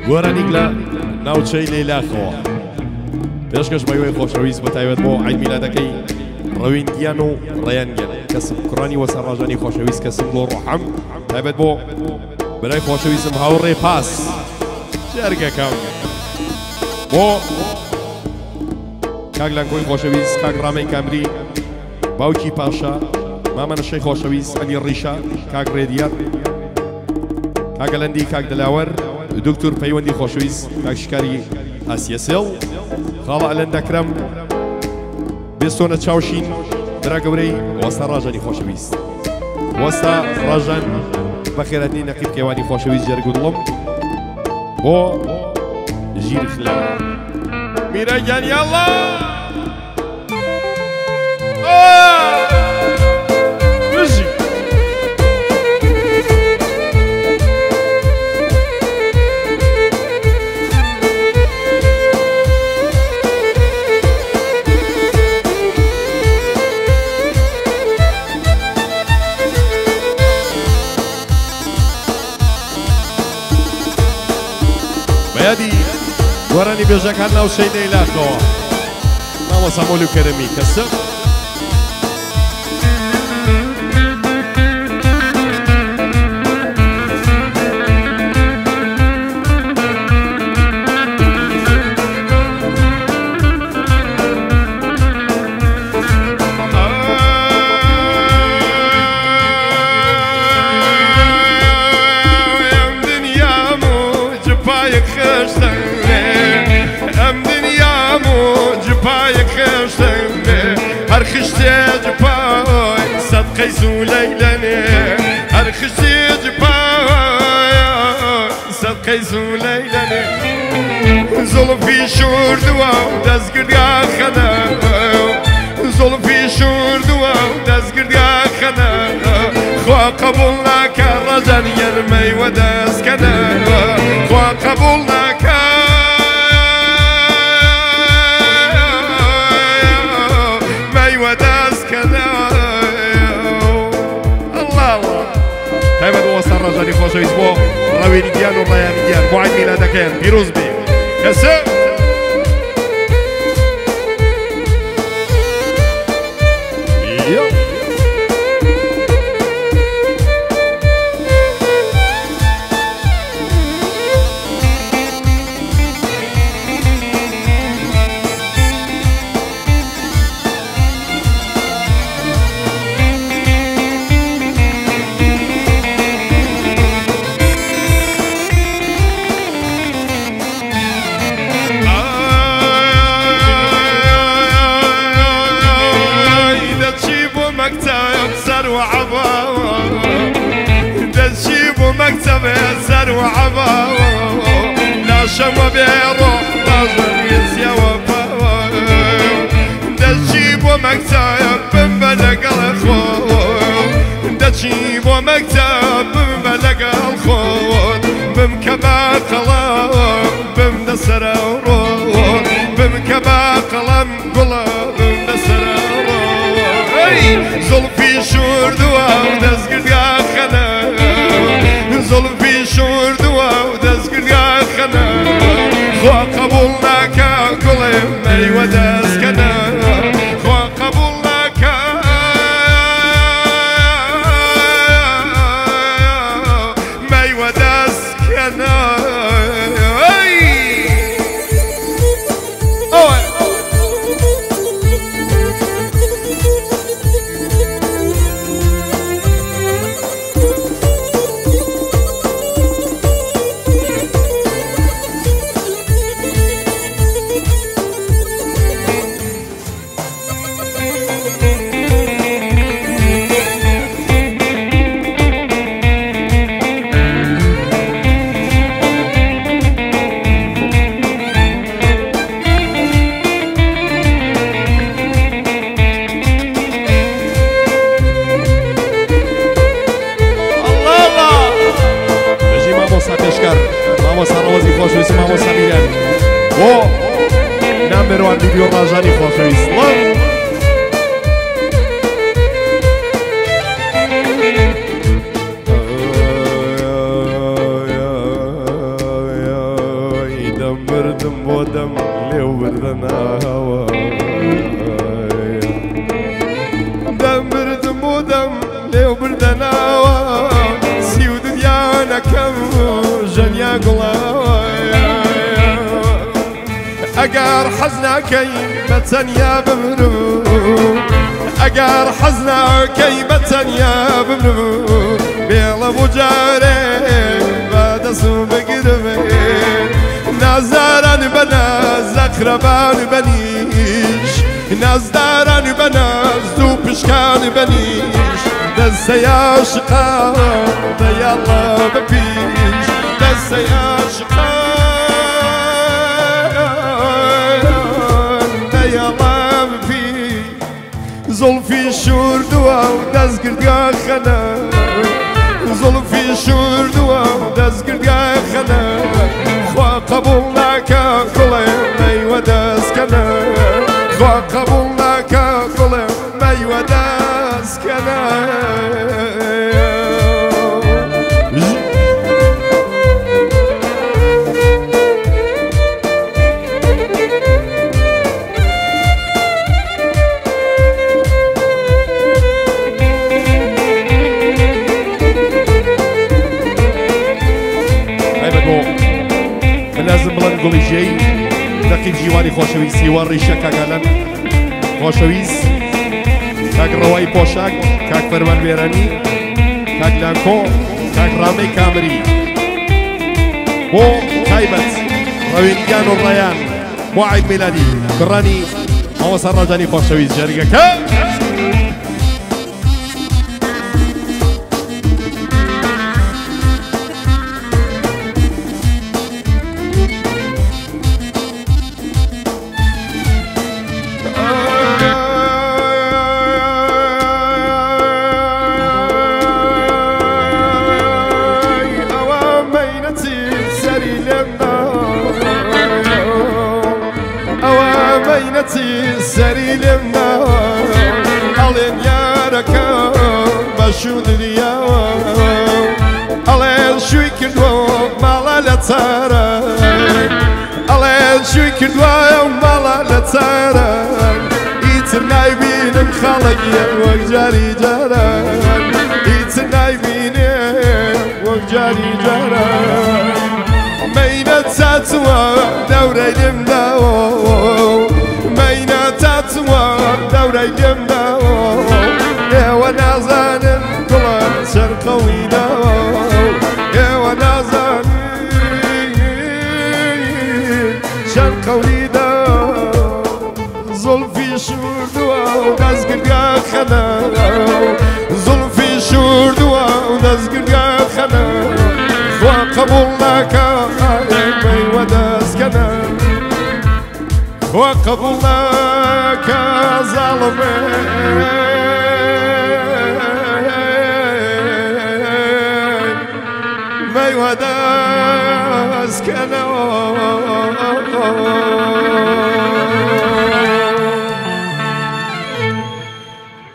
گۆرانیک لە ناوچەی لەیلاخەوە پێشکەش بەوەی خۆشەویست بە تایبەت بۆ عید میلادەکەی ڕەویندیان و ڕەیانگەن کەسم کوڕانی وەسەر ڕاژانی خۆشەویست کەسم بۆ ڕۆحەم تایبەت بۆ برای خۆشەویستم هاوڕێ پاس جەرگەکەم بۆ کاک لەنگۆی خۆشەویست کاک ڕامەی کامری باوکی پاشا مامەنەشەی خۆشەویست ئەلی ڕیشە کاک ڕێدیار کاک گەلەندی کاک دلاوەر دکتور پەیوەندی خۆشەویست کاک شکاری ئاسیە سێڵ خاڵە ئەلەندەکرەم بێستۆنە چاوشین درا گەورەی وەستا ڕاژانی خۆشەویست وەستا ڕاژان بەخێرەتنی نەقیب کێوانی خۆشەویست جەرگودڵم بۆ ژیر خلە میرە گیان یاڵا بەیادی گۆرانی بێژەکان ناوچەی لەیلاخەوە مامۆستا مۆلی کەرەمی کەسە خشتي جباي صدقي زوليلني خشتي جباي صدقي زوليلني زلفي شور دوا دزقر يا خنا زلفي شور دوا دزقر يا خنا خوا قبولك الرجل يرمي ودسكنا خوا قبولك تایبەت بۆ وەستا ڕاژانی خۆشەویست بۆ ڕەوێنیدیان و ڕەیانیدیان بۆ عید میلادەکەیان پیرۆز بێ کەسە مكتب يسر وعبا لا شم بيروح لازم يسيا وفا دجيب ومكتب بن بلق الخوت دجيب ومكتب بن بلق الخوت بمكبا قلم بمدسر ورود بمكبا قلم قلم بمدسر ورود زلفي شور دوا ودزقر يا خنا زلفي شور دوا ودزقر يا خنا خوا قبولناك قلم مي ودسكنا خوا قبولناك مي ودسكنا number one video ڕاژانی خۆشەویست مردم بۆ دەم لێو بردەناوە دەمردم بۆ دەم لێو بردەناوە سی و دنیانەکەم ژەنیا گوڵاوە ئەگەر حەز ناکەی بە تەنیا بمرم ئەگەر حەز ناکەی بە تەنیا بمرم بێڵە بۆ جارێ بەدەستم بگرمێ نازداران بەناز ئەقرەبان بەنیش نازداران بەناز دوو پشکان بەنیش دەستەی عاشقان دەیاڵە بەپیش دەستەی عاشقان دەیاڵە بەپیش زولفی شوردووە و دەستگردگا خەنە زولفی شوردووە و دەستگردگا خەنە خوا قبول ناکە گوڵێ مەیوە دەستکەنە خوا قبول ناکە گوڵێ مەیوە دەستکەنە لازم بڵند گوڵی ژێی دەقیب جیوانی خۆشەویستی وە ڕیشە کاگالەن خۆشەویست کاک ڕەوای پۆشاک کاک فەرمان وێرانی کاک لانکۆ کاک ڕامەی کامری بۆ تایبەت ڕەوێنگیان و ڕەیان بۆ عید میلادی کوڕانی هەوەسە ڕەجانی خۆشەویست جەرگەکە سەری لێم ناوە ئەڵێن یارەکە بەشو دنیاوە ئەڵێن شووی کردووە ماڵە لە چارە ئەڵێن شووی کردوایە و ماڵە لە چارە ئیتر نایبینم خاڵەگیە وەک جاری جاران ئیتر نایبینێ وەک جاری جاران مەینە چاتووە دەورەی لێم داوە مەینە تاتووە دەورەی لێم داوە ئێوە نازانن گوڵە سەرقەوی داوە ئێوە نازانن سەرقەوی داوە زولفی شوردووە و دەستگرگا خەنە زولفی شوردووە و دەستگرگا خەنە خوا قبول ناکە مەیوە دەستکەنە خوا قبول ناکە زاڵمێ مەیوە دەستکەنەوە